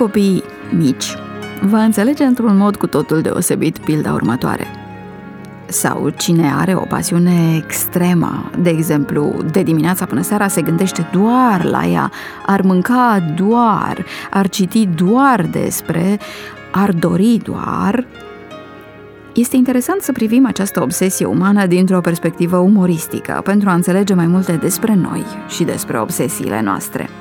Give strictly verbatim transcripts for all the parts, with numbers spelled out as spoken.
copii mici, va înțelege într-un mod cu totul deosebit pilda următoare. Sau cine are o pasiune extremă, de exemplu, de dimineața până seara se gândește doar la ea, ar mânca doar, ar citi doar despre, ar dori doar. Este interesant să privim această obsesie umană dintr-o perspectivă umoristică, pentru a înțelege mai multe despre noi și despre obsesiile noastre.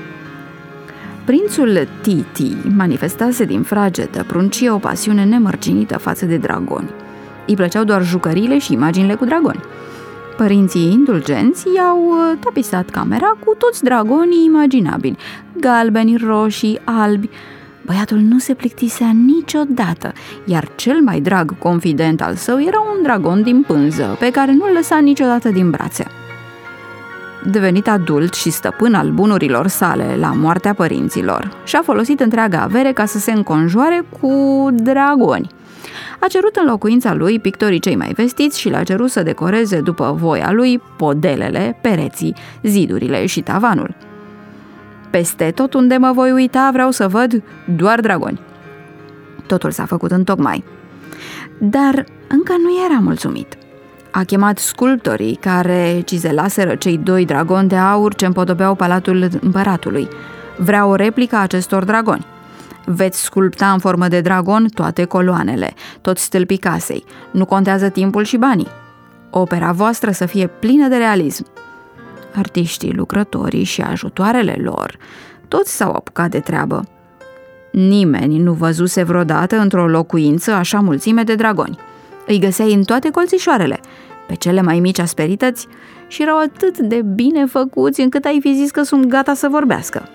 Prințul Titi manifestase din fragedă pruncie o pasiune nemărginită față de dragoni. Îi plăceau doar jucăriile și imaginile cu dragoni. Părinții indulgenți i-au tapisat camera cu toți dragonii imaginabili, galbeni, roșii, albi. Băiatul nu se plictisea niciodată, iar cel mai drag confident al său era un dragon din pânză, pe care nu-l lăsa niciodată din brațe. Devenit adult și stăpân al bunurilor sale la moartea părinților, și-a folosit întreaga avere ca să se înconjoare cu dragoni. A cerut în locuința lui pictorii cei mai vestiți și le-a cerut să decoreze după voia lui podelele, pereții, zidurile și tavanul. Peste tot unde mă voi uita vreau să văd doar dragoni. Totul s-a făcut întocmai. Dar încă nu era mulțumit. A chemat sculptorii care cizelaseră cei doi dragoni de aur ce împodobeau palatul împăratului. Vrea o replică a acestor dragoni. Veți sculpta în formă de dragon toate coloanele, toți stâlpii casei. Nu contează timpul și banii. Opera voastră să fie plină de realism. Artiștii, lucrătorii și ajutoarele lor, toți s-au apucat de treabă. Nimeni nu văzuse vreodată într-o locuință așa mulțime de dragoni. Îi găseai în toate colțișoarele, pe cele mai mici asperități, și erau atât de bine făcuți încât ai fi zis că sunt gata să vorbească.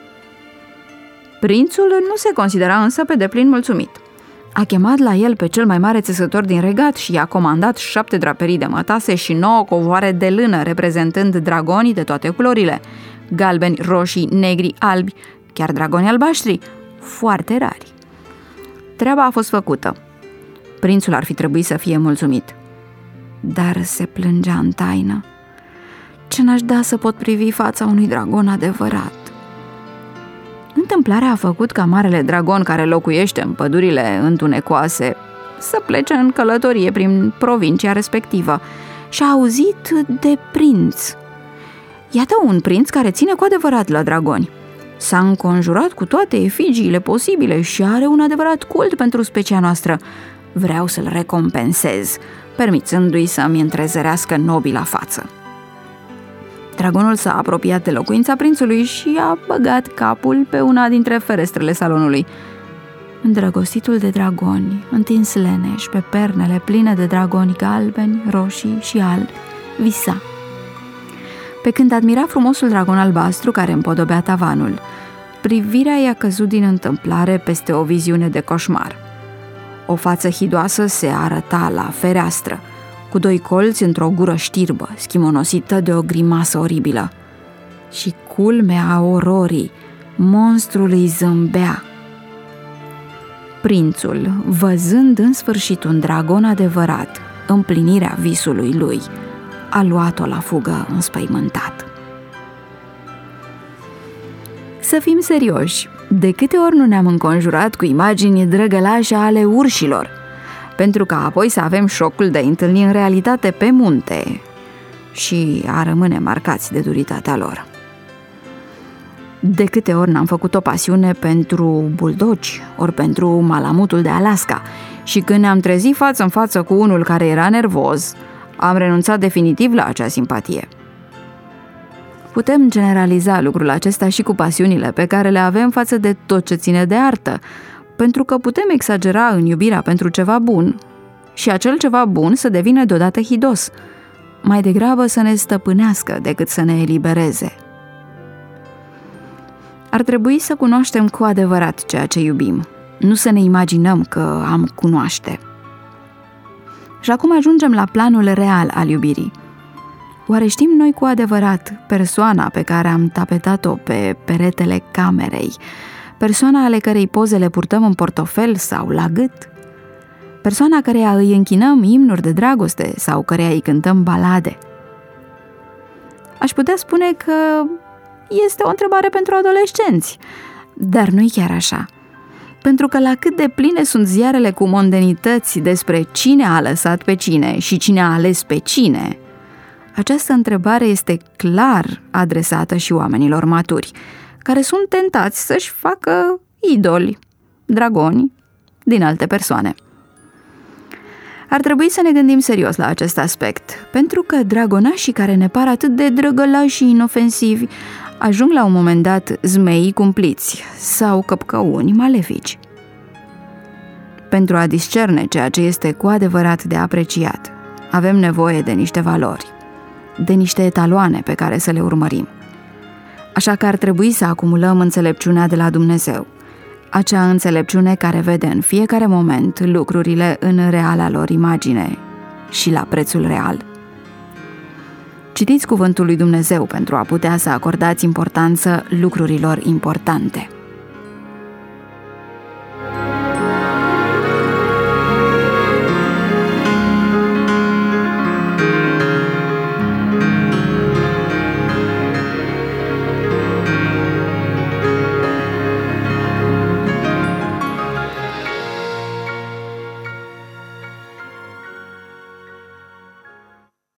Prințul nu se considera însă pe deplin mulțumit. A chemat la el pe cel mai mare țesător din regat și i-a comandat șapte draperii de mătase și nouă covoare de lână reprezentând dragonii de toate culorile, galbeni, roșii, negri, albi, chiar dragoni albaștri, foarte rari. Treaba a fost făcută. Prințul ar fi trebuit să fie mulțumit, dar se plângea în taină. Ce n-aș da să pot privi fața unui dragon adevărat? Întâmplarea a făcut ca marele dragon care locuiește în pădurile întunecoase să plece în călătorie prin provincia respectivă și a auzit de prinț. Iată un prinț care ține cu adevărat la dragoni. S-a înconjurat cu toate efigiile posibile și are un adevărat cult pentru specia noastră. Vreau să-l recompensez, permițându-i să-mi întrezărească nobila față. Dragonul s-a apropiat de locuința prințului și a băgat capul pe una dintre ferestrele salonului. Îndrăgostitul de dragoni, întins leneș pe pernele pline de dragoni galbeni, roșii și albi, visa. Pe când admira frumosul dragon albastru care împodobea tavanul, privirea i-a căzut din întâmplare peste o viziune de coșmar. O față hidoasă se arăta la fereastră, cu doi colți într-o gură știrbă, schimonosită de o grimasă oribilă. Și culmea ororii, monstrul îi zâmbea. Prințul, văzând în sfârșit un dragon adevărat, împlinirea visului lui, a luat-o la fugă înspăimântat. Să fim serioși, de câte ori nu ne-am înconjurat cu imagini drăgălașe ale urșilor, pentru ca apoi să avem șocul de a întâlni în realitate pe munte și a rămâne marcați de duritatea lor. De câte ori n-am făcut o pasiune pentru buldogi, ori pentru malamutul de Alaska, și când ne-am trezit față în față cu unul care era nervos, am renunțat definitiv la acea simpatie. Putem generaliza lucrul acesta și cu pasiunile pe care le avem față de tot ce ține de artă, pentru că putem exagera în iubirea pentru ceva bun și acel ceva bun să devină deodată hidos, mai degrabă să ne stăpânească decât să ne elibereze. Ar trebui să cunoaștem cu adevărat ceea ce iubim, nu să ne imaginăm că am cunoaște. Și acum ajungem la planul real al iubirii. Oare știm noi cu adevărat persoana pe care am tapetat-o pe peretele camerei, persoana ale cărei poze le purtăm în portofel sau la gât? Persoana căreia îi închinăm imnuri de dragoste sau căreia îi cântăm balade? Aș putea spune că este o întrebare pentru adolescenți, dar nu-i chiar așa. Pentru că la cât de pline sunt ziarele cu mondenități despre cine a lăsat pe cine și cine a ales pe cine, această întrebare este clar adresată și oamenilor maturi, care sunt tentați să-și facă idoli, dragoni, din alte persoane. Ar trebui să ne gândim serios la acest aspect, pentru că dragonașii care ne par atât de drăgălași și inofensivi ajung la un moment dat zmei cumpliți sau căpcăuni malefici. Pentru a discerne ceea ce este cu adevărat de apreciat, avem nevoie de niște valori, de niște etaloane pe care să le urmărim. Așa că ar trebui să acumulăm înțelepciunea de la Dumnezeu, acea înțelepciune care vede în fiecare moment lucrurile în reala lor imagine și la prețul real. Citiți cuvântul lui Dumnezeu pentru a putea să acordați importanță lucrurilor importante.